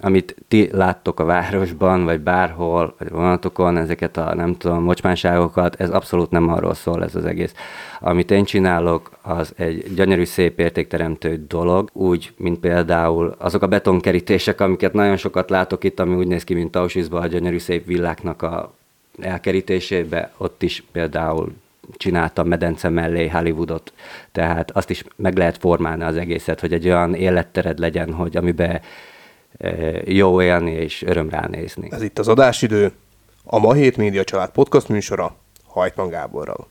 amit ti láttok a városban, vagy bárhol, vagy vonatokon, ezeket a nem tudom, mocsmánságokat, ez abszolút nem arról szól ez az egész. Amit én csinálok, az egy gyönyörű, szép értékteremtő dolog, úgy, mint például azok a betonkerítések, amiket nagyon sokat látok itt, ami úgy néz ki, mint Auschwitzban a gyönyörű, szép villáknak a elkerítésébe, ott is például csináltam medence mellé Hollywoodot, tehát azt is meg lehet formálni az egészet, hogy egy olyan élettered legyen, hogy amiben jó élni és öröm ránézni. Ez itt az adásidő, a Ma Hét Média Család podcast műsora Hajtman Gáborral.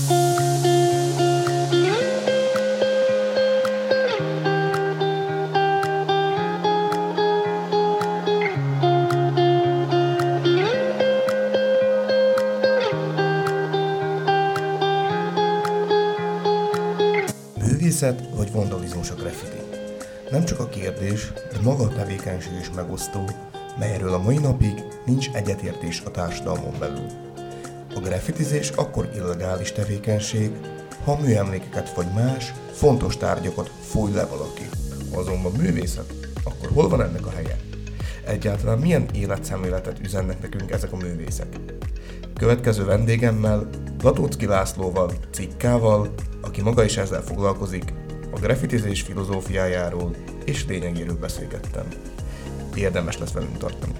Művészet vagy vandalizmus a graffiti? Nem csak a kérdés, de maga a tevékenység is megosztó, melyről a mai napig nincs egyetértés a társadalmon belül. A graffitizés akkor illegális tevékenység, ha műemlékeket vagy más, fontos tárgyakat fúj le valaki. Azonban művészet, akkor hol van ennek a helye? Egyáltalán milyen életszemléletet üzennek nekünk ezek a művészek? Következő vendégemmel, Latóczky Lászlóval, Cikkával, aki maga is ezzel foglalkozik, a graffitizés filozófiájáról és lényegéről beszélgettem. Érdemes lesz velünk tartani.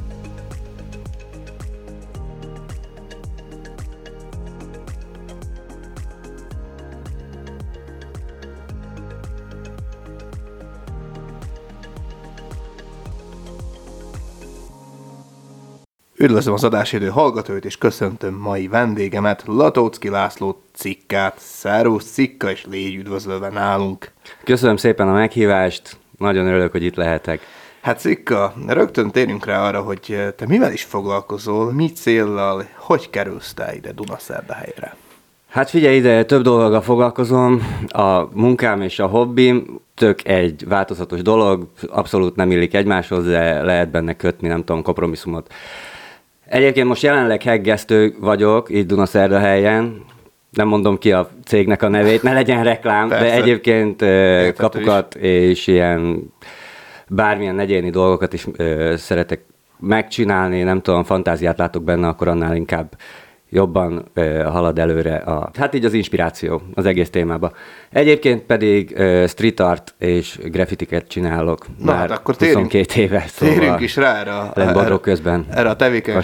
Üdvözlöm az adásidő hallgatóit, és köszöntöm mai vendégemet, Latóczky László Cikkát. Szervusz Cikka, és légy üdvözlölve nálunk. Köszönöm szépen a meghívást, nagyon örülök, hogy itt lehetek. Hát Cikka, rögtön térjünk rá arra, hogy te mivel is foglalkozol, mi céllal, hogy kerülsz te ide Dunaszerdahelyre? Hát figyelj ide, több dologgal foglalkozom, a munkám és a hobbim tök egy változatos dolog, abszolút nem illik egymáshoz, de lehet benne kötni, nem tudom, kompromisszumot. Egyébként most jelenleg heggesztő vagyok itt Dunaszerdahelyen, nem mondom ki a cégnek a nevét, ne legyen reklám, persze. De egyébként kapukat és ilyen bármilyen egyéni dolgokat is szeretek megcsinálni, nem tudom, fantáziát látok benne, akkor annál inkább jobban halad előre hát így az inspiráció az egész témába. Egyébként pedig street art és graffitiket csinálok már hát akkor 22 éve. Térjünk is rá erre a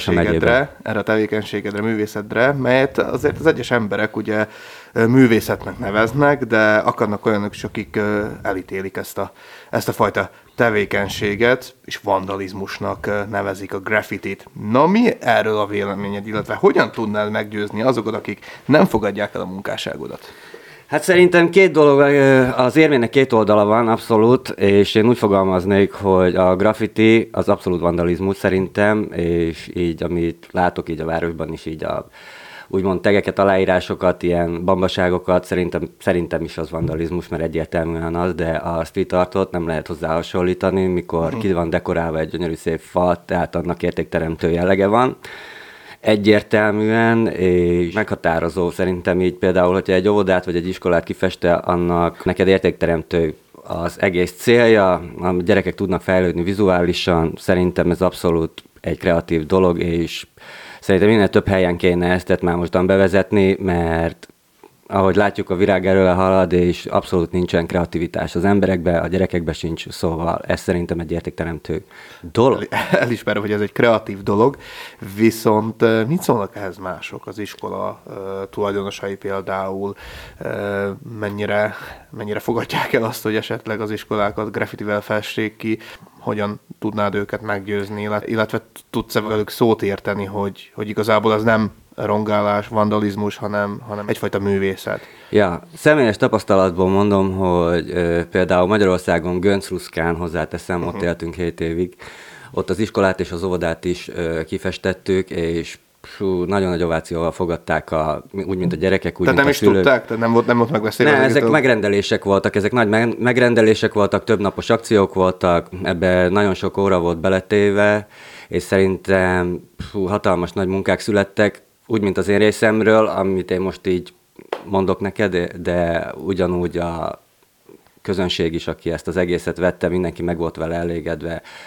tevékenységedre, művészetre, melyet azért az egyes emberek ugye művészetnek neveznek, de akarnak olyanok is, akik elítélik ezt a fajta tevékenységet, és vandalizmusnak nevezik a graffitit. Na, mi erről a véleményed, illetve hogyan tudnád meggyőzni azokat, akik nem fogadják el a munkásságodat? Hát szerintem két dolog, az érmének két oldala van, abszolút, és én úgy fogalmaznék, hogy a graffiti az abszolút vandalizmus szerintem, és így, amit látok így a városban is, így a úgymond tegeket, aláírásokat, ilyen bambaságokat, szerintem is az vandalizmus, mert egyértelműen az, de a street artot nem lehet hozzá hasonlítani, mikor ki van dekorálva egy gyönyörű szép fa, tehát annak értékteremtő jellege van. Egyértelműen és meghatározó szerintem így például, hogyha egy óvodát vagy egy iskolát kifestel, annak neked értékteremtő az egész célja, a gyerekek tudnak fejlődni vizuálisan, szerintem ez abszolút egy kreatív dolog, és szerintem minél több helyen kéne ezt már mostan bevezetni, mert ahogy látjuk, a virág erőle halad, és abszolút nincsen kreativitás az emberekben, a gyerekekben sincs, szóval ez szerintem egy értékteremtő dolog. Elismerem, hogy ez egy kreatív dolog, viszont mit szólnak ehhez mások? Az iskola tulajdonosai például mennyire fogadják el azt, hogy esetleg az iskolákat graffitivel fessék ki, hogyan tudnád őket meggyőzni, illetve tudsz-e velük szót érteni, hogy igazából az nem rongálás, vandalizmus, hanem egyfajta művészet. Ja, személyes tapasztalatból mondom, hogy például Magyarországon Göncruszkán, hozzáteszem, ott éltünk 7 évig, ott az iskolát és az óvodát is kifestettük, és nagyon nagy ovációval fogadták, úgy, mint a gyerekek, úgy, tehát mint nem a szülők. Tehát nem is tudták? Nem volt megbeszélve? Nem, ezek megrendelések voltak, ezek nagy megrendelések voltak, több napos akciók voltak, ebbe nagyon sok óra volt beletéve, és szerintem hatalmas nagy munkák születtek, úgy, mint az én részemről, amit én most így mondok neked, de ugyanúgy a közönség is, aki ezt az egészet vette, mindenki meg volt vele elégedve,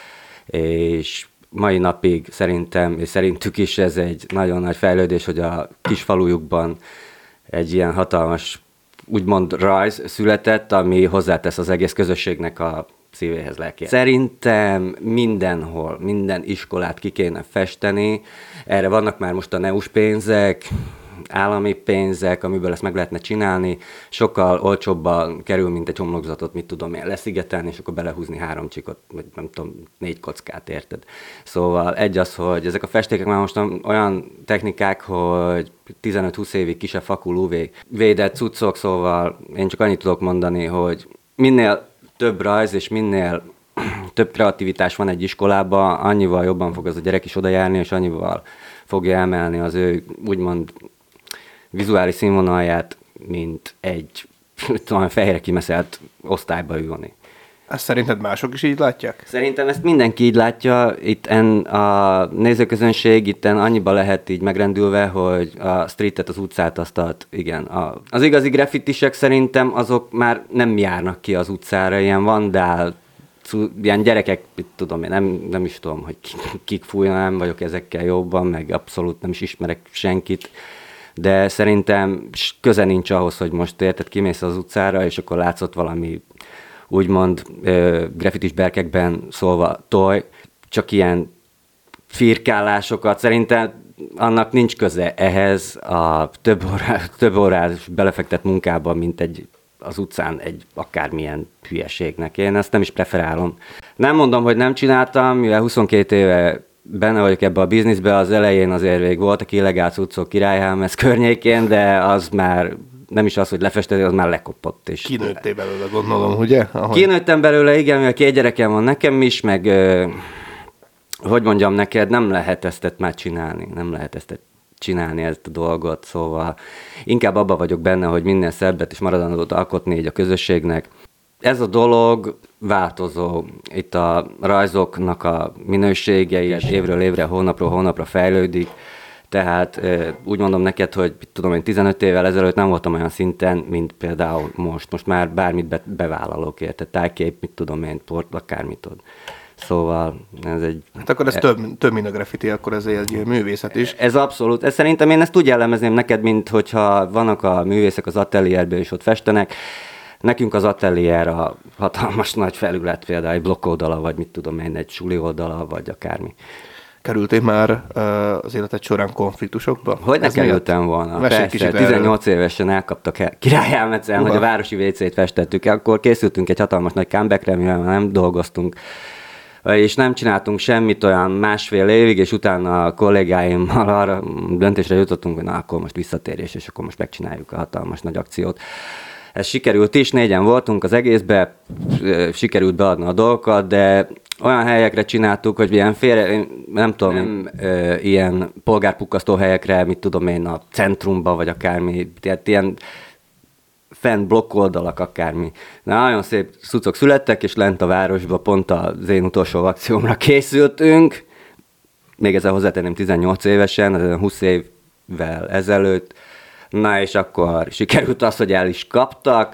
és mai napig szerintem, és szerintük is ez egy nagyon nagy fejlődés, hogy a kis falujukban egy ilyen hatalmas, úgymond rajz született, ami hozzátesz az egész közösségnek a szívéhez, lelkéhez. Szerintem mindenhol, minden iskolát ki kéne festeni. Erre vannak már most a NEUS pénzek, állami pénzek, amiből ezt meg lehetne csinálni. Sokkal olcsóbban kerül, mint egy homlokzatot, mit tudom én, leszigetelni, és akkor belehúzni 3 csikot, vagy nem tudom, 4 kockát, érted? Szóval egy az, hogy ezek a festékek már most olyan technikák, hogy 15-20 évig ki se fakul UV védett cuccok, szóval én csak annyit tudok mondani, hogy minél több rajz, és minél több kreativitás van egy iskolában, annyival jobban fog az a gyerek is oda járni, és annyival fogja emelni az ő úgymond vizuális színvonalját, mint egy fehérre kimeszelt osztályba ülni. Ezt szerinted mások is így látják? Szerintem ezt mindenki így látja. Itt a nézőközönség itten annyiba lehet így megrendülve, hogy a streetet, az utcát, igen. Az igazi graffitisek szerintem azok már nem járnak ki az utcára, ilyen vandál, ilyen gyerekek, tudom én, nem is tudom, hogy kik fújja, nem vagyok ezekkel jobban, meg abszolút nem is ismerek senkit, de szerintem köze nincs ahhoz, hogy most érted, kimész az utcára, és akkor látszott valami úgymond graffitis berkekben szólva toj, csak ilyen firkálásokat. Szerintem annak nincs köze ehhez a több órás belefektett munkában, mint az utcán egy akármilyen hülyeségnek. Én ezt nem is preferálom. Nem mondom, hogy nem csináltam, mivel 22 éve benne vagyok ebbe a bizniszbe, az elején azért még voltak illegális cuccok Királyhámez környékén, de az már nem is az, hogy lefesteni, az már lekopott. És kinőttél belőle, gondolom, ugye? Kinőttem belőle, igen, mivel 2 gyerekem van nekem is, meg hogy mondjam neked, nem lehet ezt már csinálni, nem lehet ezt csinálni ezt a dolgot, szóval inkább abban vagyok benne, hogy minél szebbet és maradandót alkotni így a közösségnek. Ez a dolog változó. Itt a rajzoknak a minősége is évről évre, hónapról hónapra fejlődik. Tehát úgy mondom neked, hogy tudom én 15 évvel ezelőtt nem voltam olyan szinten, mint például most. Most már bármit bevállalok, érted? Tájkép, mit tudom én, port, akármit tud. Szóval ez egy... Hát akkor ez több mint a graffiti, akkor ez egy művészet is. Ez abszolút. Ez szerintem én ezt úgy jellemezném neked, mint hogyha vannak a művészek az ateliérben, és ott festenek. Nekünk az ateliér a hatalmas nagy felület, például egy blokkoldala, vagy mit tudom én, egy suli oldala, vagy akármi. Kerültél már az életed során konfliktusokba? Hogy ne kerültem volna? Persze, 18 évesen elkaptak Királyhámecen, hogy a városi WC-t festettük. Akkor készültünk egy hatalmas nagy comebackre, mivel nem dolgoztunk, és nem csináltunk semmit olyan 1,5 évig, és utána a kollégáimmal arra döntésre jutottunk, hogy na, akkor most visszatérés, és akkor most megcsináljuk a hatalmas nagy akciót. Ez sikerült is, 4-en voltunk az egészbe, sikerült beadni a dolgokat, de olyan helyekre csináltuk, hogy ilyen nem tudom, ilyen polgárpukkasztó helyekre, mit tudom én, a centrumba, vagy akármi, tehát ilyen fent blokkoldalak, akármi. Nagyon szép cuccok születtek, és lent a városba pont az én utolsó akciómra készültünk. Még ezzel hozzátenném 18 évesen, 20 évvel ezelőtt. Na, és akkor sikerült az, hogy el is kaptak,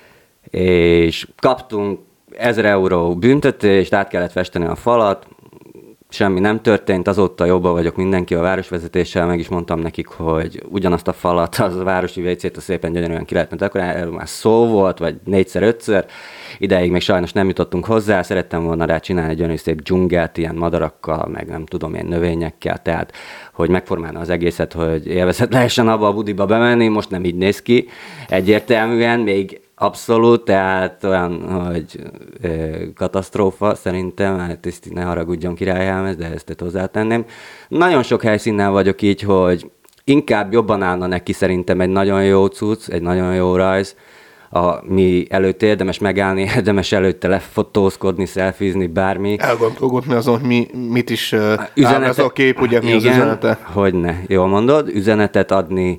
és kaptunk 1000 euró büntetést, át kellett festeni a falat, semmi nem történt, azóta jobban vagyok mindenki a városvezetéssel, meg is mondtam nekik, hogy ugyanazt a falat, az a városi WC-t a szépen gyönyörűen ki lehetne, akkor erről már szó volt, vagy 4-5-ször, ideig még sajnos nem jutottunk hozzá, szerettem volna rá csinálni egy gyönyörű szép dzsungelt, ilyen madarakkal, meg nem tudom én növényekkel, tehát hogy megformálna az egészet, hogy élvezhet lehessen abba a budiba bemenni, most nem így néz ki, egyértelműen, még abszolút, tehát olyan, hogy katasztrófa szerintem, hát ezt ne haragudjon Királyhámez, de ezt hozzátenném. Nagyon sok helyszínen vagyok így, hogy inkább jobban állna neki szerintem egy nagyon jó cucc, egy nagyon jó rajz, ami előtt érdemes megállni, érdemes előtte lefotózkodni, szelfizni, bármi. Elgondolkodni azon, hogy mit is ábrázol a kép, ugye mi az üzenete. Hogyne, jól mondod, üzenetet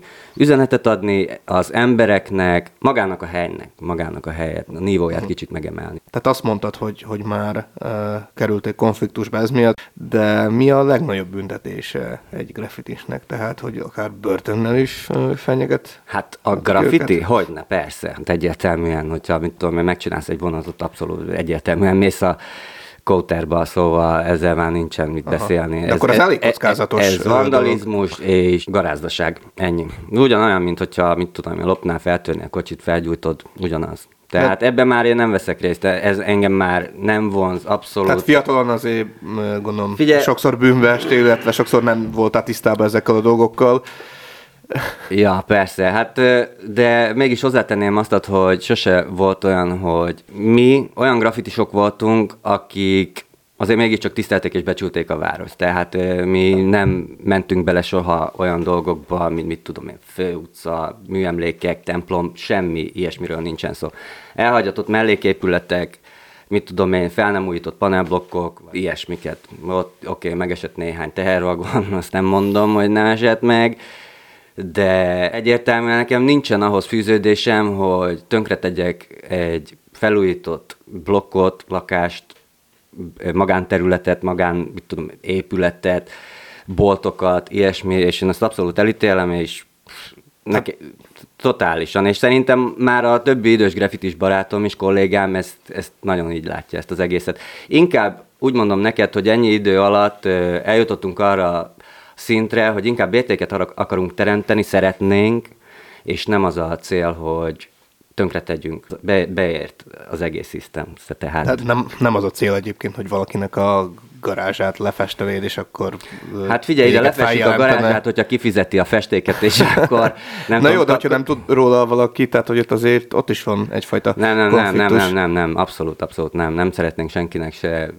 adni az embereknek, magának a helyet, a nívóját kicsit megemelni. Tehát azt mondtad, hogy már kerültél konfliktusba ez miatt, de mi a legnagyobb büntetése egy graffitisnek? Tehát, hogy akár börtönnel is fenyeget? Hát a graffiti? Hogyne, persze. Hát egyértelműen, hogyha mit tudom, megcsinálsz egy vonatot, abszolút egyértelműen mész a kóterba, szóval ezzel már nincsen mit beszélni. De akkor ez elég kockázatos. Ez vandalizmus és garázdaság, ennyi. Ugyanolyan, mint hogyha, mit tudom, lopnál feltörni a kocsit, felgyújtod, ugyanaz. Tehát ebben már én nem veszek részt, ez engem már nem vonz, abszolút. Tehát fiatalon azért, gondolom, sokszor bűnbe estél, illetve sokszor nem voltál tisztában ezekkel a dolgokkal. Ja, persze, hát de mégis hozzátenném azt, hogy sose volt olyan, hogy mi olyan grafitisok voltunk, akik azért mégiscsak tisztelték és becsülték a várost. Tehát mi nem mentünk bele soha olyan dolgokba, mint mit tudom én, főutca, műemlékek, templom, semmi ilyesmiről nincsen szó. Elhagyatott melléképületek, mit tudom én, fel nem újított panelblokkok, ilyesmiket. Ott oké, megesett néhány tehervagon, azt nem mondom, hogy nem esett meg, de egyértelműen nekem nincsen ahhoz fűződésem, hogy tönkretegyek egy felújított blokkot, lakást, magánterületet, mit tudom, épületet, boltokat, ilyesmi, és én ezt abszolút elítélem, és totálisan. És szerintem már a többi idős grafitis barátom és kollégám ezt nagyon így látja, ezt az egészet. Inkább úgy mondom neked, hogy ennyi idő alatt eljutottunk arra szintre, hogy inkább értéket akarunk teremteni, szeretnénk, és nem az a cél, hogy tönkretegyünk. Beért az egész szisztem. Tehát nem az a cél egyébként, hogy valakinek a garázsát lefestenéd, és akkor... Hát figyelj, ide lefestjük a garázsát, hogyha kifizeti a festéket, és akkor... Na jó, de hogyha nem tud róla valaki, tehát hogy ott is van egyfajta konfliktus. Nem, abszolút nem. Nem szeretnénk senkinek se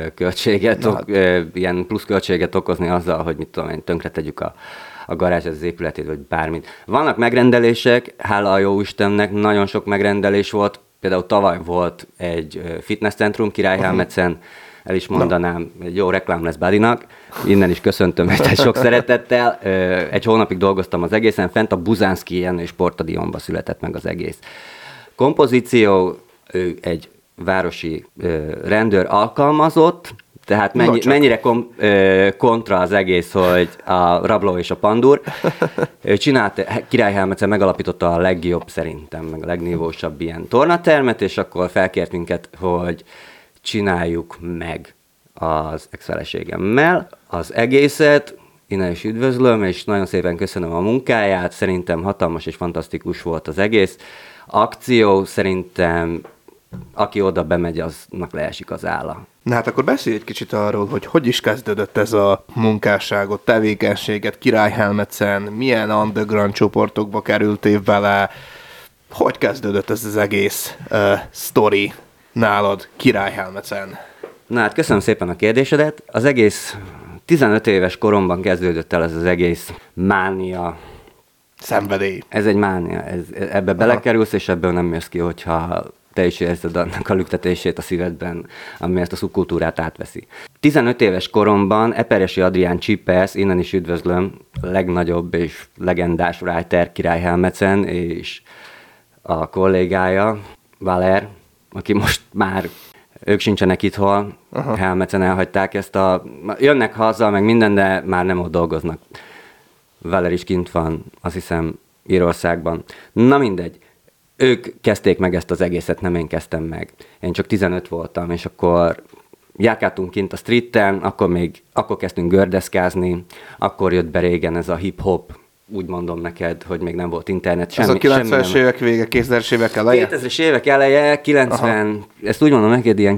ilyen plusz költséget okozni azzal, hogy mit tudom én, tönkretegyük a garázs, az épületét, vagy bármit. Vannak megrendelések, hála a jó Istennek, nagyon sok megrendelés volt. Például tavaly volt egy fitnesscentrum Királyhelmetszen, el is mondanám, egy jó reklám lesz Badinak, innen is köszöntöm őt sok szeretettel. Egy hónapig dolgoztam az egészen, fent a Buzánszky Jenő Sportstadionban született meg az egész. Kompozíció, ő egy városi rendőr alkalmazott, tehát mennyire kontra az egész, hogy a rabló és a pandúr. Ő csinált, Királyhelmetszen megalapította a legjobb szerintem, meg a legnívósabb ilyen tornatermet, és akkor felkért minket, hogy csináljuk meg az ex-feleségemmel az egészet. Innen is üdvözlöm, és nagyon szépen köszönöm a munkáját. Szerintem hatalmas és fantasztikus volt az egész. Akció szerintem, aki oda bemegy, aznak leesik az álla. Na hát akkor beszélj egy kicsit arról, hogy is kezdődött ez a munkásságot, tevékenységet Királyhelmetszen, milyen underground csoportokba kerültél bele, hogy kezdődött ez az egész sztori nálad Királyhelmetszen? Na hát köszönöm szépen a kérdésedet. Az egész 15 éves koromban kezdődött el ez az egész mánia. Szenvedély. Ez egy mánia. Ebbe belekerülsz, és ebből nem jössz ki, hogyha te is érzed annak a lüktetését a szívedben, ami ezt a szubkultúrát átveszi. 15 éves koromban Eperjesi Adrián Csipesz, innen is üdvözlöm, a legnagyobb és legendás writer Királyhelmetszen, és a kollégája, Valer, aki most már, ők sincsenek itthon, Helmetszen elhagyták ezt jönnek haza, meg minden, de már nem ott dolgoznak. Valer is kint van, azt hiszem, Írországban. Na mindegy. Ők kezdték meg ezt az egészet, nem én kezdtem meg. Én csak 15 voltam, és akkor járkáltunk kint a streeten, akkor kezdtünk gördeszkázni, akkor jött be régen ez a hip-hop, úgy mondom neked, hogy még nem volt internet. Ez a 90-es évek vége, 2000-es évek eleje? 2000-es évek eleje, 90, ezt úgy mondom neked, ilyen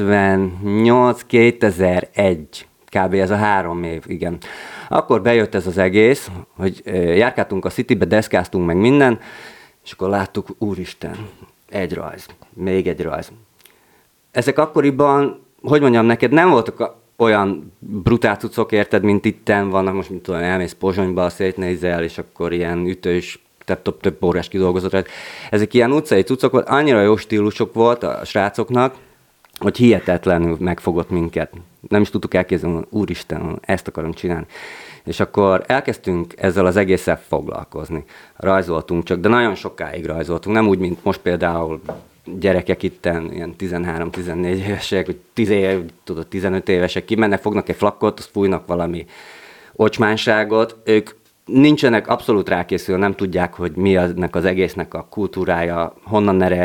98-2001, kb. Ez a 3 év, igen. Akkor bejött ez az egész, hogy járkáltunk a Citybe, deszkáztunk meg minden, és akkor láttuk, úristen, egy rajz, még egy rajz. Ezek akkoriban, hogy mondjam neked, nem voltak olyan brutál cuccok, érted, mint itten vannak, most mint tudom, elmész Pozsonyba, szétnézel, és akkor ilyen ütős, több órás kidolgozott. Ezek ilyen utcai cuccok volt, annyira jó stílusok volt a srácoknak, hogy hihetetlenül megfogott minket. Nem is tudtuk elképzelni, úristen, ezt akarom csinálni. És akkor elkezdtünk ezzel az egésszel foglalkozni. Rajzoltunk csak, de nagyon sokáig rajzoltunk. Nem úgy, mint most például gyerekek itten, ilyen 13-14 évesek, vagy 15 évesek kimennek, fognak egy flakkot, azt fújnak valami ocsmánságot. Ők nincsenek abszolút rákészülve, nem tudják, hogy mi ennek az egésznek a kultúrája, honnan ered,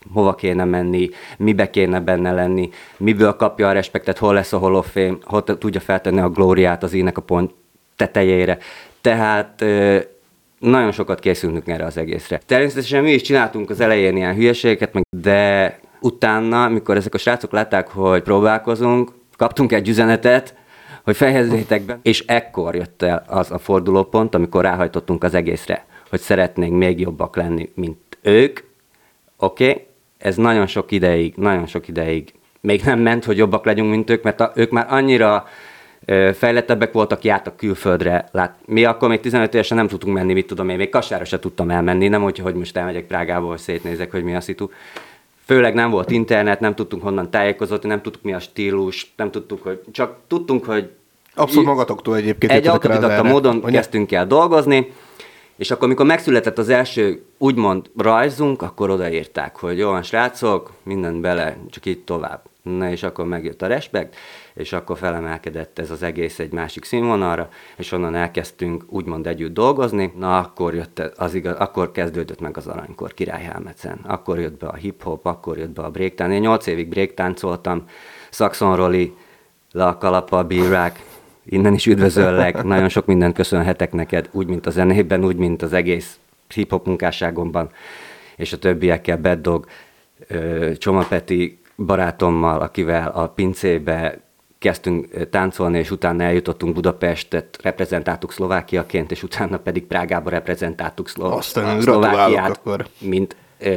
hova kéne menni, mibe kéne benne lenni, miből kapja a respektet, hol lesz a Hall of Fame, hol tudja feltenni a glóriát az ének a pont tetejére. Tehát nagyon sokat készülünk erre az egészre. Természetesen mi is csináltunk az elején ilyen hülyeségeket, de utána, amikor ezek a srácok látták, hogy próbálkozunk, kaptunk egy üzenetet, hogy fejezzétek be, és ekkor jött el az a fordulópont, amikor ráhajtottunk az egészre, hogy szeretnénk még jobbak lenni, mint ők. Oké, ez nagyon sok ideig még nem ment, hogy jobbak legyünk, mint ők, mert ők már annyira fejlettebbek voltak, jártak külföldre. Mi akkor még 15 évesen nem tudtunk menni, mit tudom én, még Kasára se tudtam elmenni, nem úgy, hogy most elmegyek Prágából, szétnézek, hogy mi a szitu. Főleg nem volt internet, nem tudtunk honnan tájékozódni, nem tudtuk mi a stílus, nem tudtuk, hogy csak tudtunk, hogy abszolút magatoktól egyébként. Egy autodidakta módon kezdtünk el dolgozni, és akkor, amikor megszületett az első úgymond rajzunk, akkor odaírták, hogy jó van, srácok, mindent bele, csak így tovább. Na és akkor megjött a respekt, és akkor felemelkedett ez az egész egy másik színvonalra, és onnan elkezdtünk úgymond együtt dolgozni. Na akkor jött akkor kezdődött meg az aranykor Király Helmetszen. Akkor jött be a hip-hop, akkor jött be a breaktánc. Én 8 évig breaktáncoltam, Saxon Roli, Le a Kalappal bírák, innen is üdvözöllek, nagyon sok mindent köszönhetek neked, úgy, mint a zenében, úgy, mint az egész hip-hop munkásságomban, és a többiekkel, Bad Dog, Csoma Peti barátommal, akivel a pincébe kezdtünk táncolni, és utána eljutottunk Budapestet, reprezentáltuk Szlovákiaként, és utána pedig Prágába reprezentáltuk Szlovákiát, mint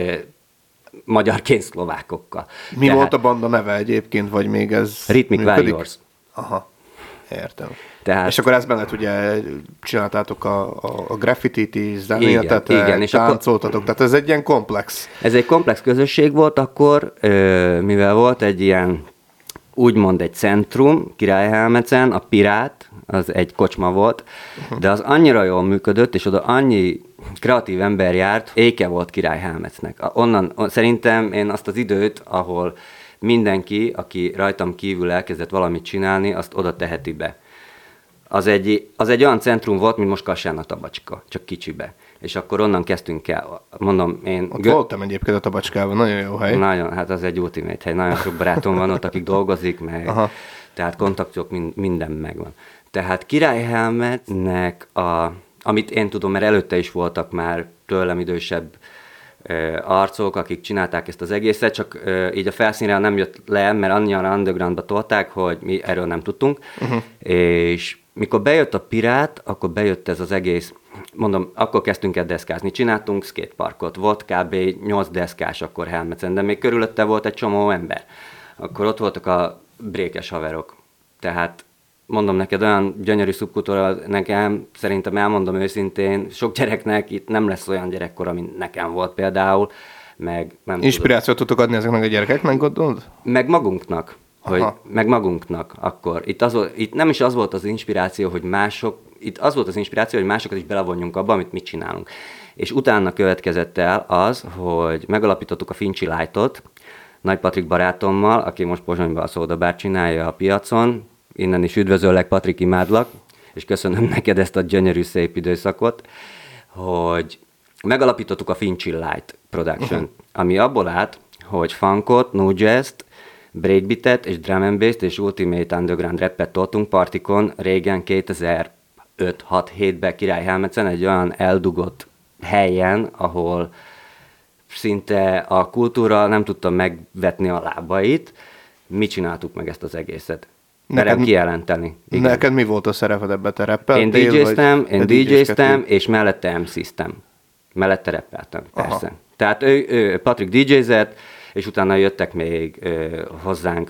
magyarként szlovákokkal. Mi volt a banda neve egyébként, vagy még ez Rhythmic Warriors. Aha, értem. Tehát, és akkor ezt mellett ugye csináltátok a graffiti-t is, zenéltetek, és táncoltatok, tehát ez egy ilyen komplex. Ez egy komplex közösség volt akkor, mivel volt egy ilyen, úgymond egy centrum Királyhelmetszen, a Pirát, az egy kocsma volt, de az annyira jól működött, és oda annyi kreatív ember járt, éke volt Királyhelmetsnek. Onnan szerintem én azt az időt, ahol mindenki, aki rajtam kívül elkezdett valamit csinálni, azt oda teheti be. Az egy olyan centrum volt, mint most Kassán a Tabacska, csak kicsibe. És akkor onnan kezdtünk el. Mondom, én... Ott voltam egyébként a Tabacskában, nagyon jó hely. Nagyon, hát az egy ultimate hely. Nagyon sok barátom van ott, akik dolgozik, meg tehát kontaktok, minden megvan. Tehát Királyhelmetnek, amit én tudom, mert előtte is voltak már tőlem idősebb arcok, akik csinálták ezt az egészet, csak így a felszínre nem jött le, mert annyira undergroundba tolták, hogy mi erről nem tudtunk. És mikor bejött a Pirát, akkor bejött ez az egész, mondom, akkor kezdtünk el deszkázni. Csináltunk skateparkot, volt kb. 8 deszkás akkor Helmetsen, de még körülötte volt egy csomó ember. Akkor ott voltak a brékes haverok. Tehát mondom neked, olyan gyönyörű szubkultúra nekem, szerintem elmondom őszintén, sok gyereknek itt nem lesz olyan gyerekkora, mint nekem volt például, meg nem inspirációt tudtok adni ezeknek a gyerekeknek, gondolod? Meg magunknak. Meg magunknak akkor. Itt nem is az volt az inspiráció, hogy itt az volt az inspiráció, hogy másokat is belevonjunk abba, amit mit csinálunk. És utána következett el az, hogy megalapítottuk a Finchy Light-ot, Nagy Patrik barátommal, aki most Pozsonyban a szódabárt csinálja a piacon. Innen is üdvözöllek, Patrik, imádlak, és köszönöm neked ezt a gyönyörű szép időszakot, hogy megalapítottuk a Finchy Light Production, ami abból állt, hogy funkot, nu jazz-t, breakbeatet és drum and bass-t és ultimate underground rappet toltunk partikon régen 2005-6-7-ben Királyhelmetsen, egy olyan eldugott helyen, ahol szinte a kultúra nem tudta megvetni a lábait. Mi csináltuk meg ezt az egészet. Merem kijelenteni. Igen. Neked mi volt a szereped ebben? Te rappeltél? Én DJ-ztem, és mellette MC-ztem. Mellette rappeltem, persze. Aha. Tehát Patrik DJ-zett, és utána jöttek még hozzánk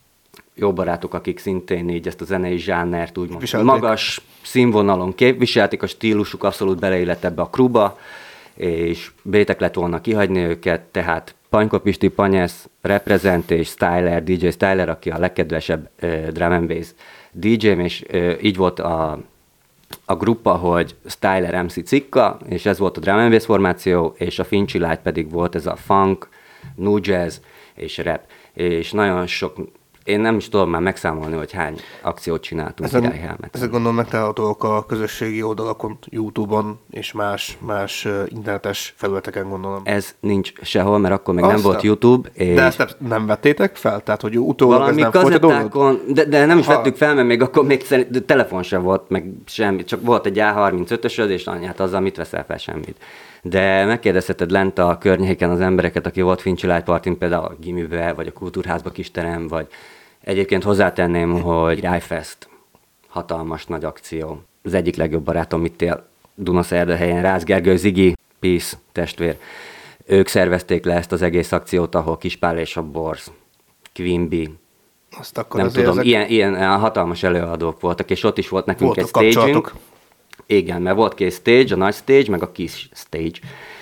jó barátok, akik szintén így ezt a zenei zsánert úgymond magas színvonalon képviselték, a stílusuk abszolút beleillett ebbe a crewba, és bétek lett volna kihagyni őket, tehát Panyko Pisti, Panyesz, Represent és Styler, DJ Styler, aki a legkedvesebb drum and bass DJ-m, és így volt a gruppa, hogy Styler MC Cikka, és ez volt a drum and bass formáció, és a Finchy Light pedig volt ez a funk, nu jazz és rap. És nagyon sok Én nem is tudom már megszámolni, hogy hány akciót csináltunk Királyhelmet. Ezek gondolom megtalálhatóak a közösségi oldalakon, YouTube-on és más internetes felületeken gondolom. Ez nincs sehol, mert akkor még nem volt YouTube. És de ezt nem vettétek fel? Tehát, hogy utólag ez nem kazettákon, de nem is vettük fel, mert még akkor még telefon sem volt, meg semmi, csak volt egy A35-ösöd, és anyát azzal mit veszel fel, semmit. De megkérdezheted lent a környéken az embereket, aki volt Fincsi Light Partin, például a Gimibe, vagy a Kultúrházba Kisterem, vagy egyébként hozzátenném, hogy Királyfest, hatalmas nagy akció. Az egyik legjobb barátom itt él Dunaszerdahelyen, Rácz Gergő, Zigi, Peace, testvér. Ők szervezték le ezt az egész akciót, ahol Kispál és a Borz, Queen Bee, azt akkor nem tudom, ilyen hatalmas előadók voltak, és ott is volt nekünk egy staging. Igen, mert volt két stage, a nagy stage, meg a kis stage.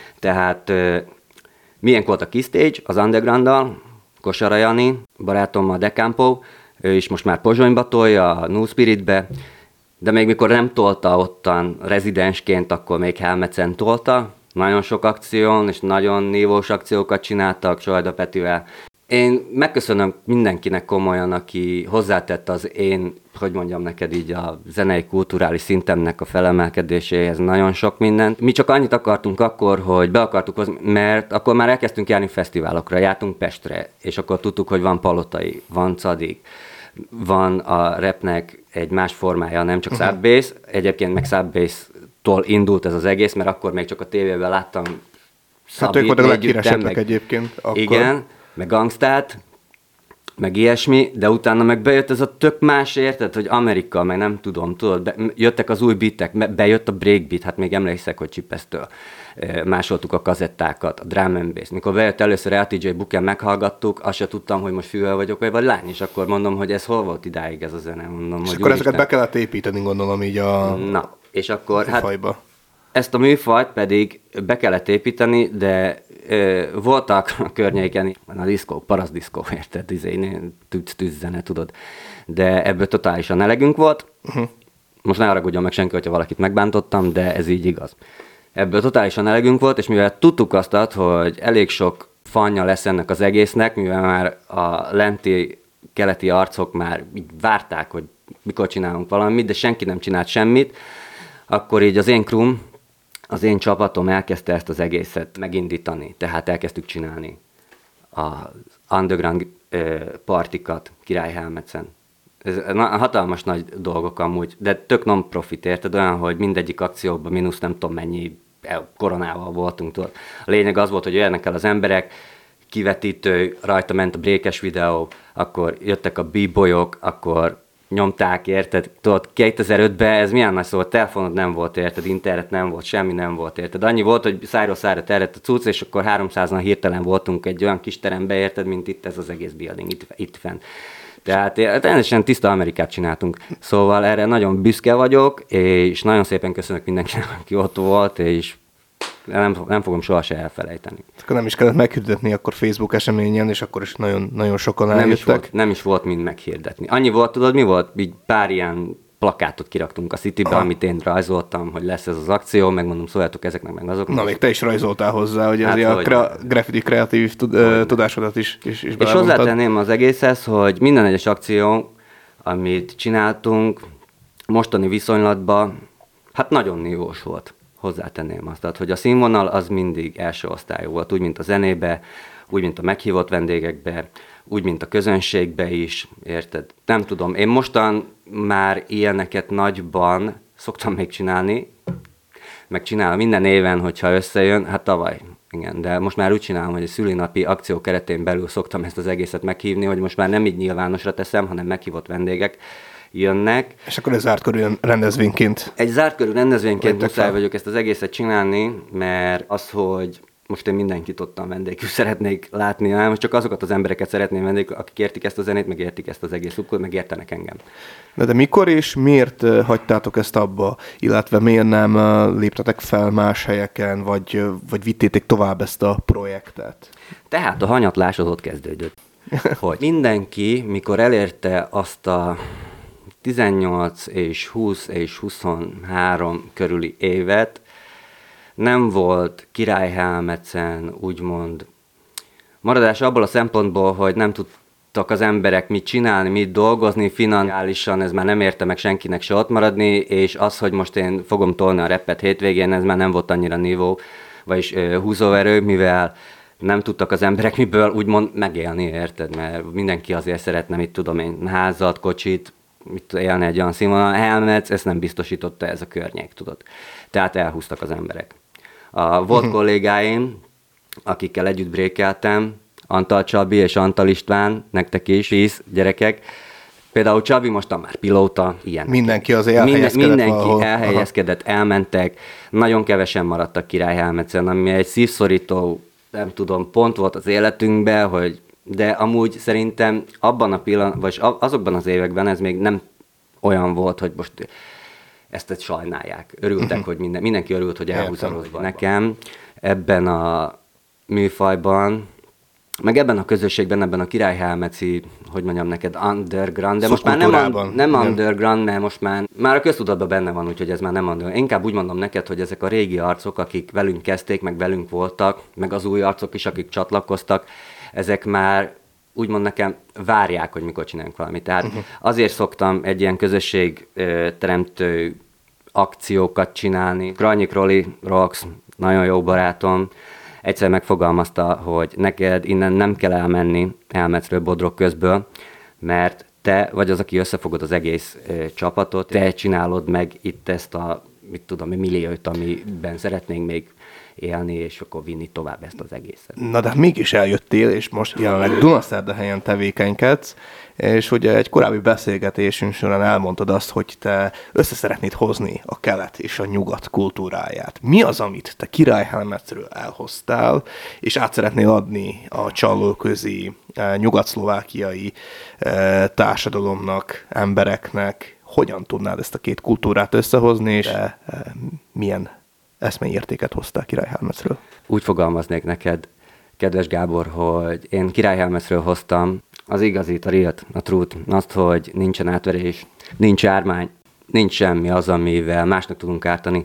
Tehát milyen volt a kis stage? Az Underground-dal, Kosara Jani, barátommal Decampo, ő is most már Pozsonyba tolja, a New Spiritbe, de még mikor nem tolta ottan rezidensként, akkor még Helmetszen tolta. Nagyon sok akción, és nagyon nívós akciókat csináltak Sajda Petivel. Én megköszönöm mindenkinek komolyan, aki hozzátett az én, hogy mondjam neked így, a zenei kulturális szintemnek a felemelkedéséhez nagyon sok mindent. Mi csak annyit akartunk akkor, hogy be akartuk hozni, mert akkor már elkezdtünk járni fesztiválokra, jártunk Pestre, és akkor tudtuk, hogy van Palotai, van Cadik, van a rapnek egy más formája, nem csak Subbass, egyébként meg Subbass-tól indult ez az egész, mert akkor még csak a tévében láttam hát ők voltak a leghíresebbek egyébként. Akkor. Igen, meg Gangstát, meg ilyesmi, de utána meg bejött ez a tök más, érted, hogy Amerika, meg nem tudom, tudod, jöttek az új beatek, bejött a breakbeat, hát még emlékszek, hogy Csipesztől másoltuk a kazettákat, a drum and bass. Mikor bejött először LTJ Booken, meghallgattuk, azt se tudtam, hogy most fülvel vagyok, vagy lány, és akkor mondom, hogy ez hol volt idáig ez a zene, mondom, és hogy akkor ezeket be kellett építeni, gondolom így a na, és akkor műfajba. Hát ezt a műfajt pedig be kellett építeni, de voltak a környéken, a diszkó, parasztdiszkó, érted, tűzzene, tudod. De ebből totálisan elegünk volt. Most ne haragudjon meg senki, hogyha valakit megbántottam, de ez így igaz. Ebből totálisan elegünk volt, és mivel tudtuk azt, hogy elég sok fanja lesz ennek az egésznek, mivel már a lenti keleti arcok már így várták, hogy mikor csinálunk valamit, de senki nem csinált semmit, akkor így az én krum, az én csapatom elkezdte ezt az egészet megindítani, tehát elkezdtük csinálni az underground partikat Királyhelmetszen. Ez hatalmas nagy dolgok amúgy, de tök non-profit, érted? Olyan, hogy mindegyik akcióban mínusz nem tudom mennyi koronával voltunk. Tudod. A lényeg az volt, hogy jöjjenek el az emberek, kivetítő, rajta ment a breakes videó, akkor jöttek a b-boyok, akkor nyomták, érted? Tudod, 2005-ben ez milyen nagy szó volt, telefonod nem volt, érted, internet nem volt, semmi nem volt, érted. Annyi volt, hogy szájról szájra terjedt a cucc, és akkor 300-an hirtelen voltunk egy olyan kis terembe, érted, mint itt ez az egész building, itt fenn. Tehát teljesen tiszta Amerikát csináltunk. Szóval erre nagyon büszke vagyok, és nagyon szépen köszönök mindenkinek, aki ott volt, és nem fogom soha se elfelejteni. Akkor nem is kellett meghirdetni akkor Facebook eseményen, és akkor is nagyon, nagyon sokan eljöttek. Nem is volt mind meghirdetni. Annyi volt, tudod, mi volt? Így pár ilyen plakátot kiraktunk a Citybe, amit én rajzoltam, hogy lesz ez az akció, megmondom, szóljátok ezeknek meg azoknak. Na, még te is rajzoltál hozzá, hogy hát, a graffiti kreatív tudásodat is és hozzátenném az egészhez, hogy minden egyes akció, amit csináltunk, mostani viszonylatban, hát nagyon nívós volt. Hozzátenném azt, tehát, hogy a színvonal az mindig első osztályú volt, úgy, mint a zenébe, úgy, mint a meghívott vendégekbe, úgy, mint a közönségbe is, érted? Nem tudom, én mostan már ilyeneket nagyban szoktam még csinálni, meg csinálom minden éven, hogyha összejön, hát tavaly, igen, de most már úgy csinálom, hogy a szülinapi akció keretén belül szoktam ezt az egészet meghívni, hogy most már nem így nyilvánosra teszem, hanem meghívott vendégek jönnek. És akkor ez zárt körű rendezvényként? Egy zárt körű rendezvényként muszáj vagyok ezt az egészet csinálni, mert az, hogy most én mindenkit ottan vendégül szeretnék látni, hanem most csak azokat az embereket szeretném vendégül, akik értik ezt a zenét, meg értik ezt az egész szubkultúrát, meg értenek engem. De mikor és miért hagytátok ezt abba, illetve miért nem léptetek fel más helyeken, vagy vittétek tovább ezt a projektet? Tehát a hanyatlás az ott kezdődött. Hogy mindenki, mikor elérte azt a 18 és 20 és 23 körüli évet, nem volt Királyhelmetszen úgymond maradás abból a szempontból, hogy nem az emberek mit csinálni, mit dolgozni, financiálisan ez már nem érte meg senkinek se ott maradni, és az, hogy most én fogom tolni a rappet hétvégén, ez már nem volt annyira nívó, vagyis húzóerő, mivel nem tudtak az emberek miből úgymond megélni, érted? Mert mindenki azért szeretne, mit tudom én, házat, kocsit, mit élni egy olyan színvonalon, Helmets, ezt nem biztosította ez a környék, tudod. Tehát elhúztak az emberek. Volt kollégáim, akikkel együtt brékeltem, Antal Csabi és Antal István, nektek is, 10 gyerekek. Például Csabi mostan már pilóta, ilyen. Mindenki azért elhelyezkedett Mindenki valahol. elhelyezkedett, elmentek, nagyon kevesen maradtak Király Helmetsen, ami egy szívszorító, nem tudom, pont volt az életünkben, de amúgy szerintem abban a pillanatban, vagy azokban az években ez még nem olyan volt, hogy most ezt sajnálják. Örültek, hogy mindenki örült, hogy elhúzódott. Nekem ebben a műfajban, meg ebben a közösségben, ebben a Király Helmetszi, hogy mondjam neked, underground, de most már nem underground, mert most már a köztudatban benne van, úgyhogy ez már nem underground. Inkább úgy mondom neked, hogy ezek a régi arcok, akik velünk kezdték, meg velünk voltak, meg az új arcok is, akik csatlakoztak, ezek már úgymond nekem várják, hogy mikor csináljunk valamit. Tehát azért szoktam egy ilyen közösségteremtő akciókat csinálni. Krajnyik Roli, Rox, nagyon jó barátom, egyszer megfogalmazta, hogy neked innen nem kell elmenni Helmetsről, Bodrog közből, mert te vagy az, aki összefogod az egész csapatot, te csinálod meg itt ezt a, mit tudom, milliót, amiben szeretnénk még élni, és akkor vinni tovább ezt az egészet. Na de mégis eljöttél, és most jelenleg Dunaszerdahelyen tevékenykedsz, és ugye egy korábbi beszélgetésünk során elmondtad azt, hogy te össze szeretnéd hozni a kelet és a nyugat kultúráját. Mi az, amit te Király Helmetsről elhoztál, és át szeretnél adni a csallóközi, nyugat-szlovákiai társadalomnak, embereknek? Hogyan tudnád ezt a két kultúrát összehozni, és milyen eszmei értéket hoztál Király Helmetsről? Úgy fogalmaznék neked, kedves Gábor, hogy én Király Helmetsről hoztam az igazit, a realt, a truth, azt, hogy nincsen átverés, nincs ármány, nincs semmi az, amivel másnak tudunk ártani.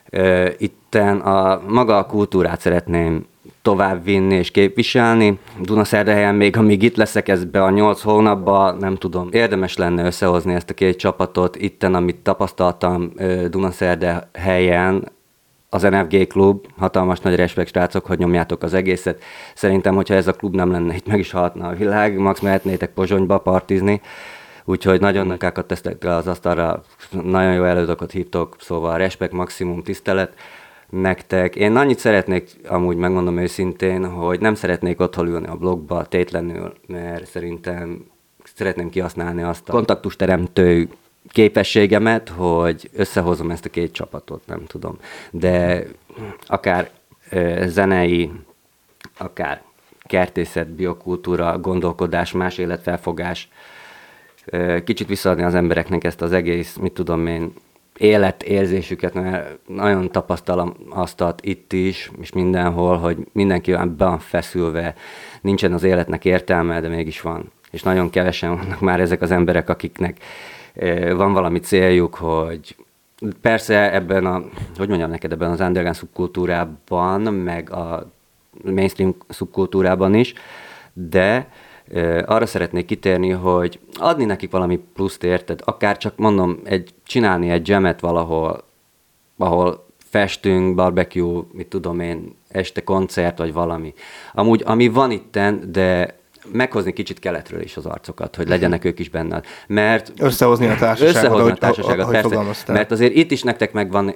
Itten maga a kultúrát szeretném továbbvinni és képviselni. Dunaszerdahelyen még amíg itt leszek ezbe a 8 hónapban, nem tudom, érdemes lenne összehozni ezt a két csapatot. Itten, amit tapasztaltam Dunaszerdahelyen, az NFG klub, hatalmas nagy respekt, srácok, hogy nyomjátok az egészet. Szerintem, hogyha ez a klub nem lenne, itt meg is haltna a világ, max mehetnétek Pozsonyba partizni, úgyhogy nagyon nakákat tesztek le az asztalra, nagyon jó előadókat hívtok, szóval respekt, maximum tisztelet nektek. Én annyit szeretnék, amúgy megmondom őszintén, hogy nem szeretnék otthon ülni a blogba tétlenül, mert szerintem szeretném kihasználni azt a kontaktusteremtő képességemet, hogy összehozom ezt a két csapatot, nem tudom. De akár zenei, akár kertészet, biokultúra, gondolkodás, más életfelfogás, kicsit visszaadni az embereknek ezt az egész, mit tudom én, életérzésüket, mert nagyon tapasztalom azt itt is, és mindenhol, hogy mindenki olyan be van feszülve, nincsen az életnek értelme, de mégis van. És nagyon kevesen vannak már ezek az emberek, akiknek van valami céljuk, hogy persze ebben ebben az underground szubkultúrában, meg a mainstream szubkultúrában is, de arra szeretnék kitérni, hogy adni nekik valami pluszt, érted? Akár csak mondom, csinálni egy jamet valahol, ahol festünk, barbecue, mit tudom én, este koncert, vagy valami. Amúgy, ami van itten, de meghozni kicsit keletről is az arcokat, hogy legyenek ők is benne. Mert összehozni a társaságot, persze. Mert azért itt is nektek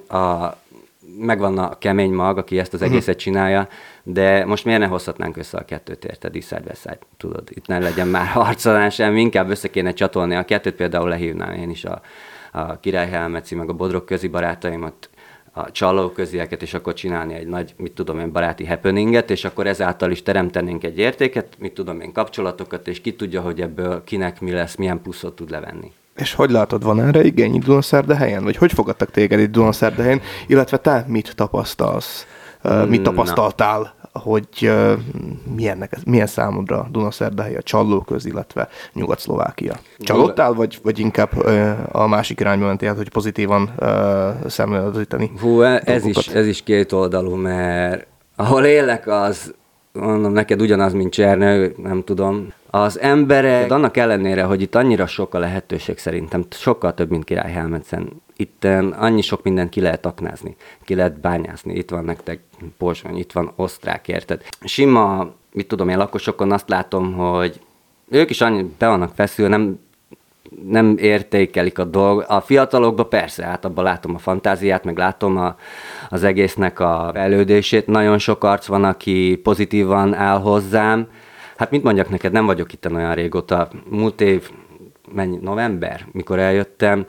megvan a kemény mag, aki ezt az egészet csinálja, de most miért ne hozhatnánk össze a kettőt, érted? Eastside, Westside, tudod? Itt nem legyen már harcolás sem, inkább össze kéne csatolni. A kettőt például lehívnám én is a Király Helmetszi, meg a Bodrog közi barátaimat, a csallóközieket, és akkor csinálni egy nagy, mit tudom én, baráti happeninget, és akkor ezáltal is teremtenénk egy értéket, mit tudom én, kapcsolatokat, és ki tudja, hogy ebből kinek mi lesz, milyen pluszot tud levenni. És hogy látod, van erre igény itt Dunaszerdahelyen? Vagy hogy fogadtak téged itt Dunaszerdahelyen? Illetve te mit tapasztalsz? Mit tapasztaltál, hogy milyen számodra Dunaszerdahely, a Csallóköz, illetve Nyugat-Szlovákia? Csalódtál, vagy inkább a másik irányba mentél, hogy pozitívan szemléltetni? Hú, ez is kétoldalú, mert ahol élek, az mondom neked ugyanaz, mint Csernő, nem tudom. Az emberek, annak ellenére, hogy itt annyira sok a lehetőség szerintem, sokkal több, mint Királyhelmetszen. Itt annyi sok mindent ki lehet aknázni, ki lehet bányászni. Itt van nektek Pozsony, itt van Osztrák, érted? Sima, mit tudom én, lakosokon azt látom, hogy ők is annyi be vannak feszülve, nem értékelik a dolgot. A fiatalokban persze, hát abban látom a fantáziát, meg látom az egésznek a fejlődését. Nagyon sok arc van, aki pozitívan áll hozzám. Hát mit mondjak neked, nem vagyok itt olyan régóta. Múlt év, november, mikor eljöttem,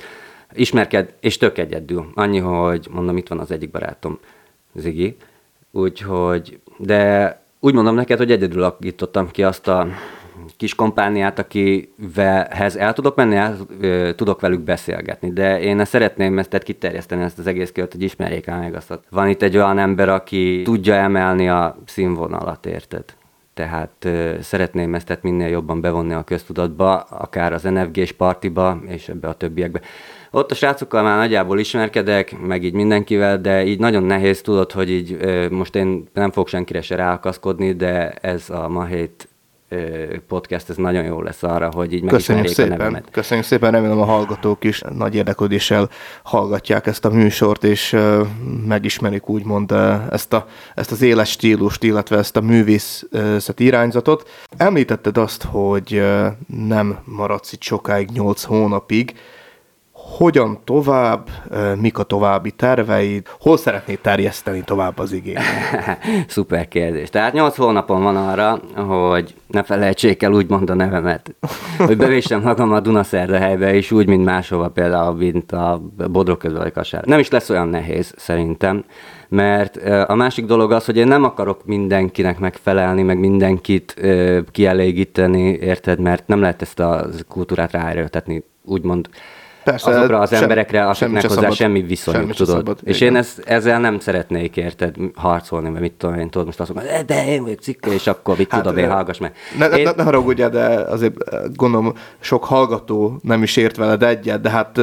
és tök egyedül. Annyi, hogy mondom, itt van az egyik barátom, Zigi. Úgyhogy, de úgy mondom neked, hogy egyedül alakítottam ki azt a kis kompániát, akihez el tudok menni, tudok velük beszélgetni. De én szeretném ezt kiterjeszteni, ezt az egész kört, hogy ismerjék el meg azt. Van itt egy olyan ember, aki tudja emelni a színvonalat, érted? Tehát szeretném ezt minél jobban bevonni a köztudatba, akár az NFG-s partiba, és ebbe a többiekbe. Ott a srácokkal már nagyjából ismerkedek, meg így mindenkivel, de így nagyon nehéz, tudod, hogy így most én nem fogok senkire se ráakaszkodni, de ez a Ma Hét podcast, ez nagyon jó lesz arra, hogy így megismerjék a nevemet. Köszönjük szépen, remélem a hallgatók is nagy érdeklődéssel hallgatják ezt a műsort, és megismerik úgymond ezt az éles stílust, illetve ezt a művészeti irányzatot. Említetted azt, hogy nem maradsz itt sokáig, 8 hónapig. Hogyan tovább, mik a további terveid, hol szeretnéd terjeszteni tovább az igényt? Szuper kérdés. Tehát 8 hónapon van arra, hogy ne felejtsék el úgymond a nevemet, hogy bevéssem magam a Dunaszerdahelybe, és úgy, mint máshova, például, mint a Bodrog közben vagy Kassár. Nem is lesz olyan nehéz, szerintem, mert a másik dolog az, hogy én nem akarok mindenkinek megfelelni, meg mindenkit kielégíteni, érted, mert nem lehet ezt a kultúrát ráerőltetni, úgymond, persze, azokra az emberekre, akiknek hozzá semmi viszonyuk, tudod. Szabad, és én ezzel nem szeretnék, érted, harcolni, mert mit tudom én, tudod, most azt mondom, de én vagyok cikka, és akkor mit tudom én, hallgass meg. Ne haragudjál, de azért gondolom sok hallgató nem is ért veled egyet, de hát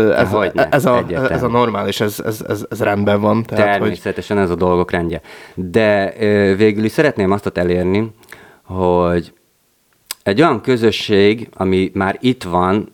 ez a normális, ez rendben van. Tehát, természetesen ez a dolgok rendje. De végül is szeretném azt elérni, hogy egy olyan közösség, ami már itt van,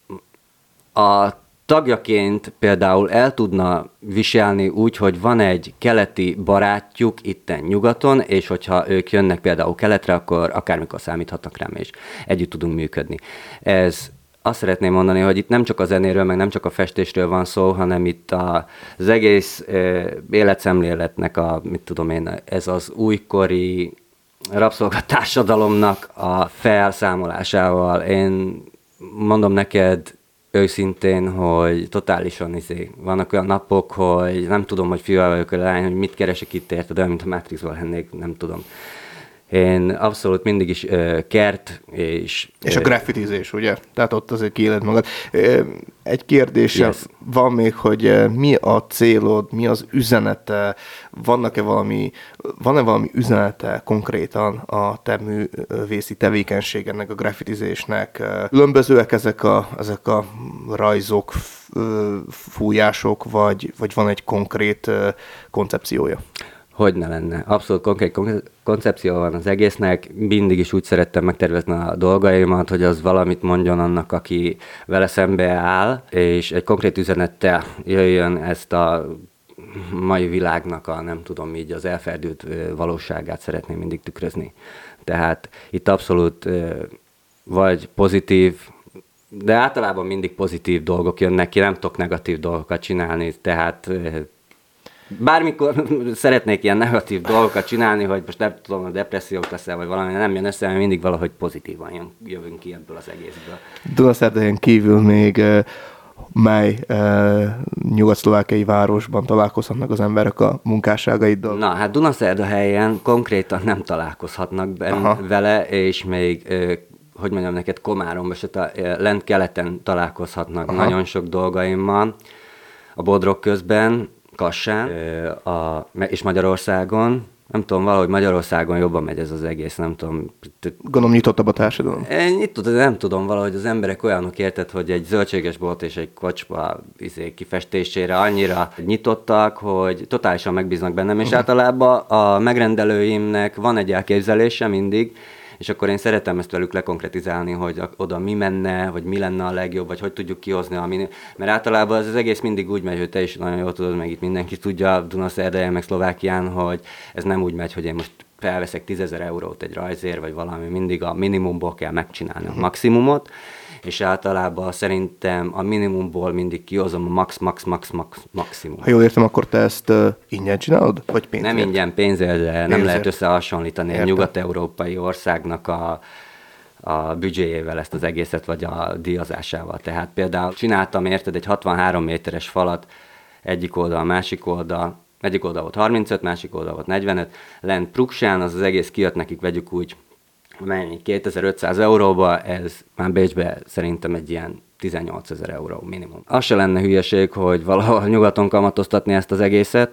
a tagjaként például el tudna viselni úgy, hogy van egy keleti barátjuk itten nyugaton, és hogyha ők jönnek például keletre, akkor akármikor számíthatnak rám, és együtt tudunk működni. Ez azt szeretném mondani, hogy itt nem csak a zenéről, meg nem csak a festésről van szó, hanem itt az egész életszemléletnek ez az újkori rabszolgatársadalomnak a felszámolásával. Én mondom neked, őszintén, hogy totálisan vannak olyan napok, hogy nem tudom, hogy fiúval vagyok a lány, hogy mit keresek itt, érted, olyan, mint a Matrixban lennék, nem tudom. Én abszolút mindig is kert, és a graffitizés, ugye? Tehát ott azért kiéled magad. Egy kérdésem van még, hogy mi a célod, mi az üzenete, van-e valami üzenete konkrétan a te művészi tevékenységednek, a graffitizésnek? Különbözőek ezek a rajzok, fújások, vagy van egy konkrét koncepciója? Hogy ne lenne. Abszolút konkrét koncepció van az egésznek. Mindig is úgy szerettem megtervezni a dolgaimat, hogy az valamit mondjon annak, aki vele szembe áll, és egy konkrét üzenettel jöjjön ezt a mai világnak nem tudom így, az elferdült valóságát szeretném mindig tükrözni. Tehát itt abszolút vagy pozitív, de általában mindig pozitív dolgok jönnek ki, nem tudok negatív dolgokat csinálni, tehát bármikor szeretnék ilyen negatív dolgokat csinálni, hogy most nem tudom, a depressziók leszel, vagy valami, nem jön össze, mert mindig valahogy pozitívan jövünk ki ebből az egészből. Dunaszerdahelyen kívül még mely nyugat-szlovákiai városban találkozhatnak az emberek a munkásságaiddal? Na, hát Dunaszerdahelyen konkrétan nem találkozhatnak vele, és még hogy mondjam neked, Komáromban, lent keleten találkozhatnak. Nagyon sok dolgaim van. A Bodrog közben, Kassán, és Magyarországon. Nem tudom, valahogy Magyarországon jobban megy ez az egész, nem tudom. Gondolom nyitottabb a társadalom. Nem tudom, valahogy az emberek olyanok, érted, hogy egy zöldségesbolt és egy kocsma kifestésére annyira nyitottak, hogy totálisan megbíznak bennem, és általában a megrendelőimnek van egy elképzelése mindig, és akkor én szeretem ezt velük lekonkretizálni, hogy oda mi menne, vagy mi lenne a legjobb, vagy hogy tudjuk kihozni mert általában az egész mindig úgy megy, hogy te is nagyon jól tudod, meg itt mindenki tudja Dunaszerdahelyen, meg Szlovákián, hogy ez nem úgy megy, hogy én most felveszek 10 000 eurót egy rajzért, vagy valami, mindig a minimumból kell megcsinálni a maximumot, és általában szerintem a minimumból mindig kihozom a maximum. Ha jól értem, akkor te ezt ingyen csinálod, vagy pénzért? Nem ingyen, pénzért, de nem lehet összehasonlítani egy nyugat-európai országnak a büdzséjével ezt az egészet, vagy a díjazásával. Tehát például csináltam, érted, egy 63 méteres falat, egyik oldal volt 35, másik oldal volt 45, lent Pruksán, az egész kijött nekik, vegyük úgy, mennyi, 2500 euróba, ez már Bécsbe szerintem egy ilyen 18 000 euró minimum. Az se lenne hülyeség, hogy valahol nyugaton kamatoztatni ezt az egészet,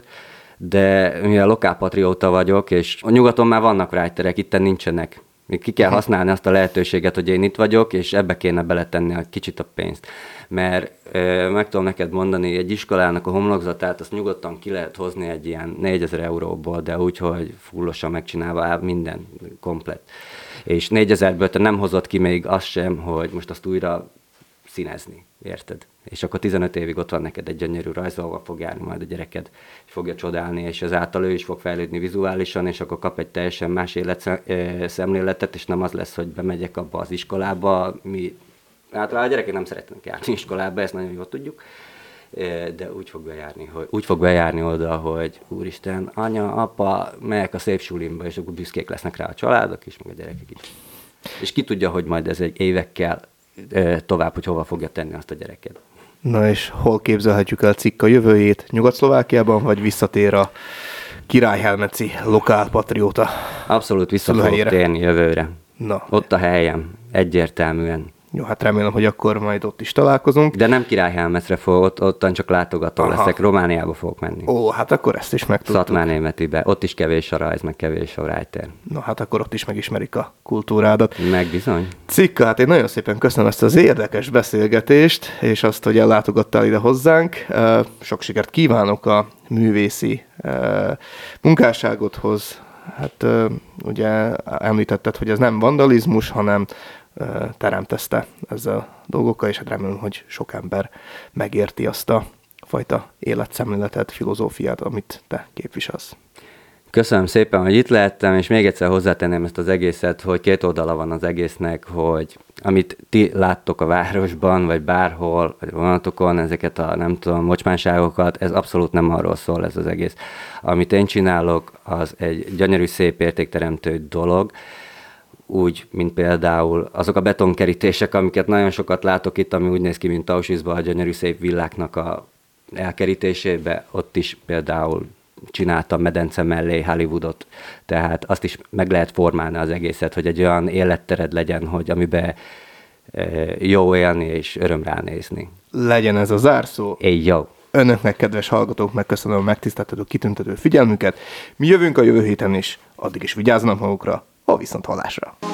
de mivel lokálpatrióta vagyok, és a nyugaton már vannak writerek, itten nincsenek. Még ki kell használni azt a lehetőséget, hogy én itt vagyok, és ebbe kéne beletenni egy kicsit a pénzt. Mert meg tudom neked mondani, egy iskolának a homlokzatát azt nyugodtan ki lehet hozni egy ilyen 4000 euróból, de úgy, hogy fullosan megcsinálva minden komplet. És 4000-ből te nem hozott ki még azt sem, hogy most azt újra színezni, érted? És akkor 15 évig ott van neked egy gyönyörű rajz, ahol fog járni majd a gyereked, és fogja csodálni, és ezáltal ő is fog fejlődni vizuálisan, és akkor kap egy teljesen más életszemléletet, és nem az lesz, hogy bemegyek abba az iskolába, általában a gyerekek nem szeretnek járni iskolába, ezt nagyon jól tudjuk, de úgy fog bejárni oda, hogy úristen, anya, apa, megyek a szép sulimba, és akkor büszkék lesznek rá a családok is, meg a gyerekek is. És ki tudja, hogy majd ez egy évekkel tovább, hogy hova fogja tenni azt a gyereket. Na és hol képzelhetjük el Cikka jövőjét? Nyugat-Szlovákiában, vagy visszatér a királyhelmeci lokálpatrióta? Abszolút vissza fogok térni jövőre. Na. Ott a helyem, egyértelműen. Jó, hát remélem, hogy akkor majd ott is találkozunk. De nem Királyhelmecre fogok, ottan csak látogató leszek, Romániába fogok menni. Ó, hát akkor ezt is megtudtuk. Szatmárnémetibe, ott is kevés a rajz, meg kevés a writer. Na hát akkor ott is megismerik a kultúrádat. Meg bizony. Cikka, hát én nagyon szépen köszönöm ezt az érdekes beszélgetést, és azt, hogy ellátogattál ide hozzánk. Sok sikert kívánok a művészi munkásságodhoz. Hát ugye említetted, hogy ez nem vandalizmus, hanem teremtesz te ezzel a dolgokkal, és hát remélem, hogy sok ember megérti azt a fajta életszemléletet, filozófiát, amit te képviselsz. Köszönöm szépen, hogy itt lehettem, és még egyszer hozzátenném ezt az egészet, hogy két oldala van az egésznek, hogy amit ti láttok a városban, vagy bárhol, vagy vonatokon, ezeket a nem tudom, mocsmánságokat, ez abszolút nem arról szól ez az egész. Amit én csinálok, az egy gyönyörű, szép értékteremtő dolog, úgy, mint például azok a betonkerítések, amiket nagyon sokat látok itt, ami úgy néz ki, mint Auschwitzban a gyönyörű szép villáknak a elkerítésébe, ott is például csináltam medence mellé Hollywoodot, tehát azt is meg lehet formálni az egészet, hogy egy olyan élettered legyen, hogy amiben jó élni és öröm ránézni. Legyen ez a zárszó. Jó. Önöknek, kedves hallgatók, megköszönöm a megtiszteltető, kitüntető figyelmüket. Mi jövünk a jövő héten is, addig is vigyázzanak magukra, a viszonthallásra.